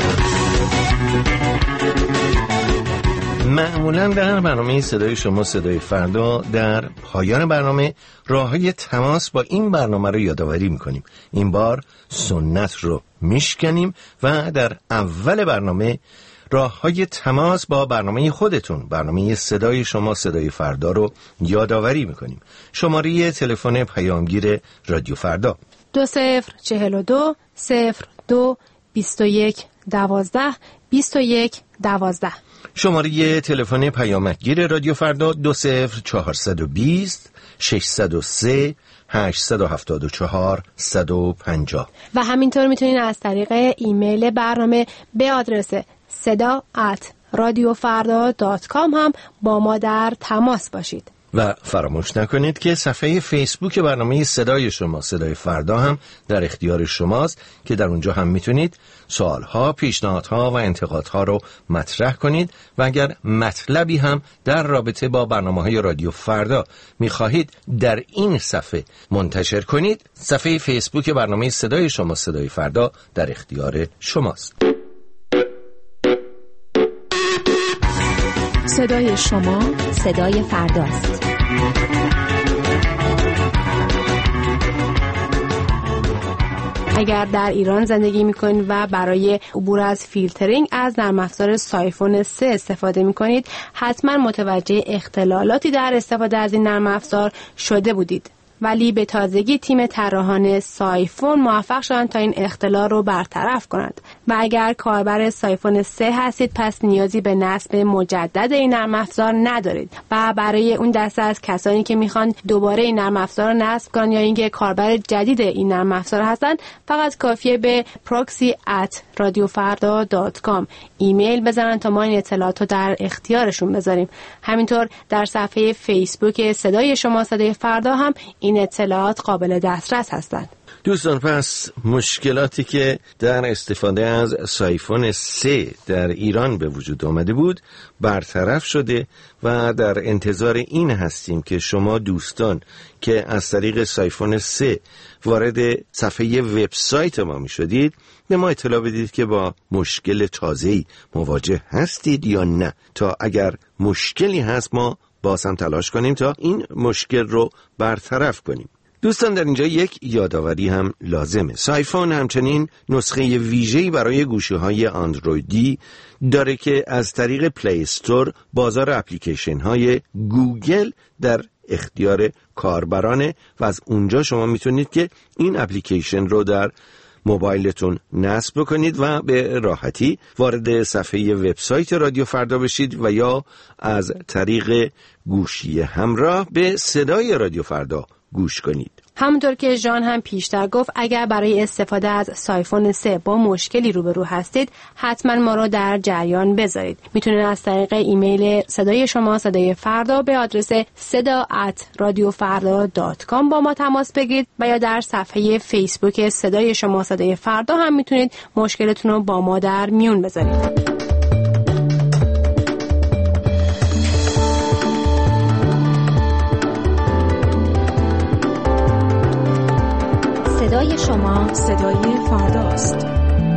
معمولا در برنامه صدای شما صدای فردا در پایان برنامه راههای تماس با این برنامه رو یادآوری میکنیم. این بار سنت رو میشکنیم و در اول برنامه راههای تماس با برنامه خودتون، برنامه صدای شما صدای فردا رو یادآوری میکنیم. شماره تلفن پیامگیر رادیو فردا 2042 02 21 12 21 12. شماره تلفن پیامگیر رادیو فردا 20420 603 874 150. و همینطور میتونین از طریق ایمیل برنامه به آدرس seda@radiofarda.com هم با ما در تماس باشید. و فراموش نکنید که صفحه فیسبوک برنامه صدای شما صدای فردا هم در اختیار شماست که در اونجا هم میتونید سوالها، پیشنهادها و انتقادها رو مطرح کنید و اگر مطلبی هم در رابطه با برنامه‌های رادیو فردا میخواهید در این صفحه منتشر کنید، صفحه فیسبوک برنامه صدای شما صدای فردا در اختیار شماست. صدای شما صدای فرداست. اگر در ایران زندگی میکنید و برای عبور از فیلترینگ از نرم افزار سایفون 3 استفاده میکنید، حتما متوجه اختلالاتی در استفاده از این نرم افزار شده بودید. ولی به تازگی تیم طراحان سایفون موفق شدن تا این اختلال رو برطرف کنند و اگر کاربر سایفون 3 هستید پس نیازی به نصب مجدد این نرم افزار ندارید و برای اون دسته از کسانی که میخوان دوباره این نرم افزار رو نصب کنن یا اینکه کاربر جدید این نرم افزار هستن، فقط کافیه به proxy@radiofarda.com ایمیل بزنن تا ما این اطلاعات رو در اختیارشون بذاریم. همینطور در صفحه فیسبوک صدای شما صدای فردا هم این اطلاعات قابل دسترس هستند. دوستان، پس مشکلاتی که در استفاده از سایفون 3 در ایران به وجود آمده بود برطرف شده و در انتظار این هستیم که شما دوستان که از طریق سایفون 3 وارد صفحه وبسایت ما می شدید به ما اطلاع بدید که با مشکل تازه‌ای مواجه هستید یا نه، تا اگر مشکلی هست ما باز هم تلاش کنیم تا این مشکل رو برطرف کنیم. دوستان، در اینجا یک یادآوری هم لازمه. سایفون همچنین نسخه ویژه‌ای برای گوشی‌های اندرویدی داره که از طریق پلی استور بازار اپلیکیشن‌های گوگل در اختیار کاربرانه و از اونجا شما میتونید که این اپلیکیشن رو در موبایلتون نصب کنید و به راحتی وارد صفحه وبسایت رادیو فردا بشید و یا از طریق گوشی همراه به صدای رادیو فردا گوش کنید. همونطور که ژان هم پیشتر گفت اگر برای استفاده از سایفون 3 با مشکلی روبرو هستید حتما ما رو در جریان بذارید. میتونید از طریق ایمیل صدای شما صدای فردا به آدرس seda@radiofarda.com با ما تماس بگیرید و یا در صفحه فیسبوک صدای شما صدای فردا هم میتونید مشکلتون رو با ما در میون بذارید. صدای شما صدای فرداست.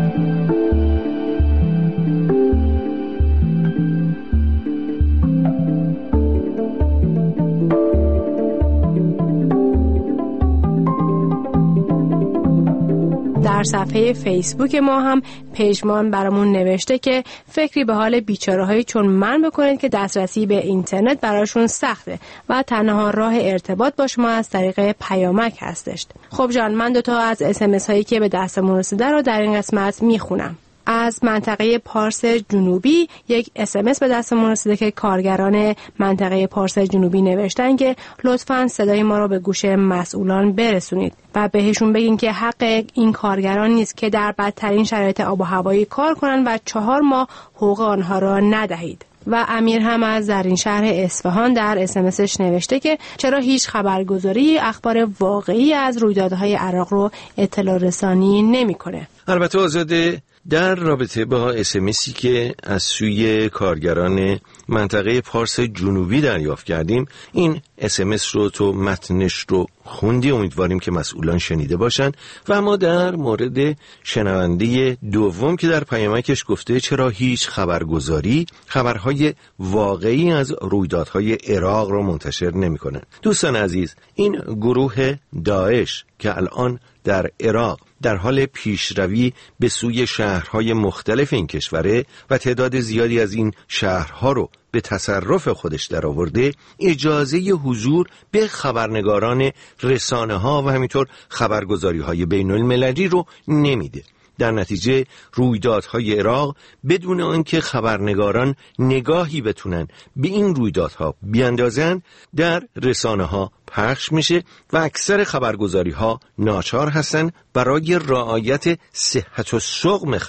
در صفحه فیسبوک ما هم پیجمان برامون نوشته که فکری به حال بیچاره‌هایی چون من بکنید که دسترسی به اینترنت براشون سخته و تنها راه ارتباط با شما از طریق پیامک هستش. خب جان، من 2 تا از SMS هایی که به دستمون رسیده رو در این قسمت میخونم. از منطقه پارس جنوبی یک SMS به دستمون رسیده که کارگران منطقه پارس جنوبی نوشتن که لطفاً صدای ما رو به گوش مسئولان برسونید و بهشون بگین که حق این کارگران نیست که در بدترین شرایط آب و هوایی کار کنن و 4 ماه حقوق آنها را ندهید. و امیر هم از زرین شهر اصفهان در SMSش نوشته که چرا هیچ خبرگزاری اخبار واقعی از رویدادهای عراق رو اطلاع رسانی نمی‌کنه. البته آزاده در رابطه با اسمسی که از سوی کارگران منطقه پارس جنوبی دریافت کردیم، این اسمس رو تو متنش رو خوندی، امیدواریم که مسئولان شنیده باشن. و اما در مورد شنونده دوم که در پیامکش گفته چرا هیچ خبرگزاری خبرهای واقعی از رویدادهای عراق رو منتشر نمی کنن. دوستان عزیز، این گروه داعش که الان در عراق در حال پیشروی به سوی شهرهای مختلف این کشوره و تعداد زیادی از این شهرها رو به تصرف خودش در آورده، اجازه حضور به خبرنگاران رسانه‌ها و همینطور خبرگزاری‌های بین‌المللی رو نمیده. در نتیجه رویدادهای عراق بدون آنکه خبرنگاران نگاهی بتونن به این رویدادها بیاندازن در رسانه‌ها پخش میشه و اکثر خبرگزاری‌ها ناچار هستن برای رعایت صحت و سقم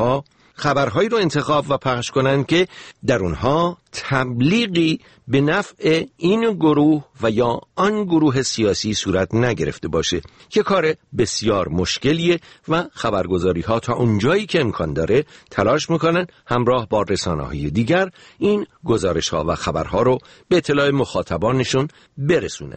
خبرهایی رو انتخاب و پخش کنن که در اونها تبلیغی به نفع این گروه و یا آن گروه سیاسی صورت نگرفته باشه، که کار بسیار مشکلیه و خبرگزاری‌ها تا اونجایی که امکان داره تلاش میکنن همراه با رسانه‌های دیگر این گزارش‌ها و خبرها رو به اطلاع مخاطبانشون برسونن.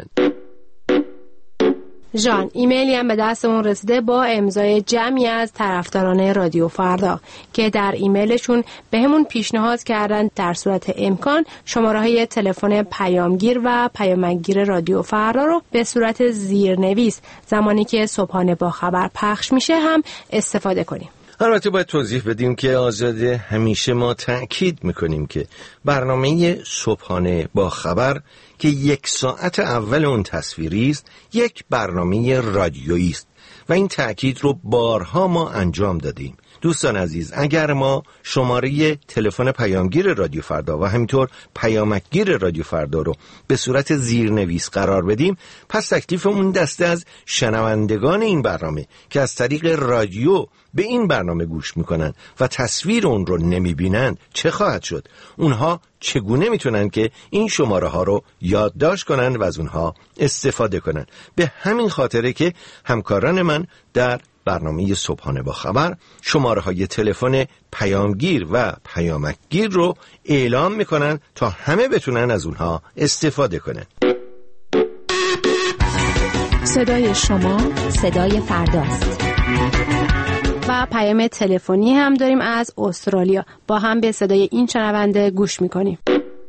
ژان، ایمیلی هم به دستمون رسیده با امضای جمعی از طرفداران رادیو فردا که در ایمیلشون بهمون پیشنهاد کردن در صورت امکان شماره‌های تلفن پیامگیر و پیامکگیر رادیو فردا رو به صورت زیرنویس زمانی که صبحانه با خبر پخش میشه هم استفاده کنیم. البته باید توضیح بدیم که آزاده همیشه ما تأکید میکنیم که برنامه صبحانه با خبر که 1 ساعت اول اون تصویری است، یک برنامه رادیویی است و این تأکید رو بارها ما انجام دادیم. دوستان عزیز، اگر ما شماره تلفن پیامگیر رادیو فردا و همینطور پیامکگیر رادیو فردا رو به صورت زیرنویس قرار بدیم، پس تکلیف اون دسته از شنوندگان این برنامه که از طریق رادیو به این برنامه گوش میکنن و تصویر اون رو نمیبینن چه خواهد شد؟ اونها چگونه میتونن که این شماره ها رو یادداشت کنن و از اونها استفاده کنن؟ به همین خاطره که همکاران من در برنامه صبحانه با خبر شماره های تلفن پیامگیر و پیامکگیر رو اعلام میکنن تا همه بتونن از اونها استفاده کنن. صدای شما صدای فرداست. و پیام تلفنی هم داریم از استرالیا. با هم به صدای این شنونده گوش میکنیم.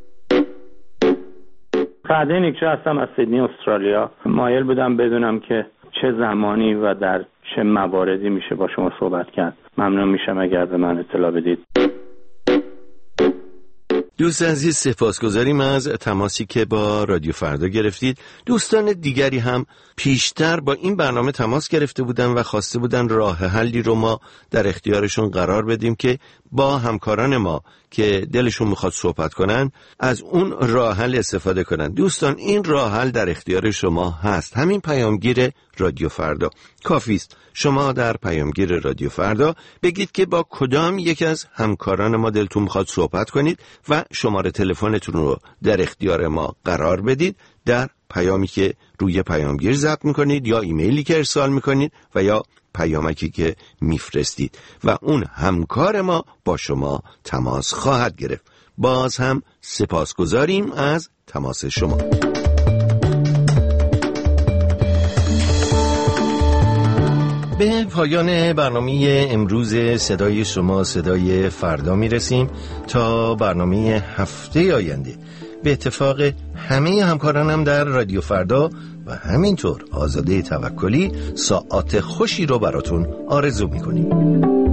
فرده نیکچه هستم از سیدنی استرالیا. مایل بودم بدونم که چه زمانی و در چه مواردی میشه با شما صحبت کرد. ممنون میشم اگر به من اطلاع بدید. دوست عزیز، سپاسگزاریم از تماسی که با رادیو فردا گرفتید. دوستان دیگری هم پیشتر با این برنامه تماس گرفته بودن و خواسته بودن راه حلی رو ما در اختیارشون قرار بدیم که با همکاران ما که دلشون میخواد صحبت کنن از اون راه حل استفاده کنن. دوستان، این راه حل در اختیار شما هست. همین پیامگیر رادیو فردا کافی است. شما در پیامگیر رادیو فردا بگید که با کدام یک از همکاران ما دلتون میخواد صحبت کنید و شماره تلفنتون رو در اختیار ما قرار بدید در پیامی که روی پیامگیر ضبط میکنید یا ایمیلی که ارسال میکنید و یا پیامکی که میفرستید و اون همکار ما با شما تماس خواهد گرفت. باز هم سپاسگزاریم از تماس شما. به پایان برنامه امروز صدای شما صدای فردا میرسیم. تا برنامه هفته آینده به اتفاق همه همکارانم در رادیو فردا و همینطور آزاده توکلی ساعات خوشی رو براتون آرزو میکنیم.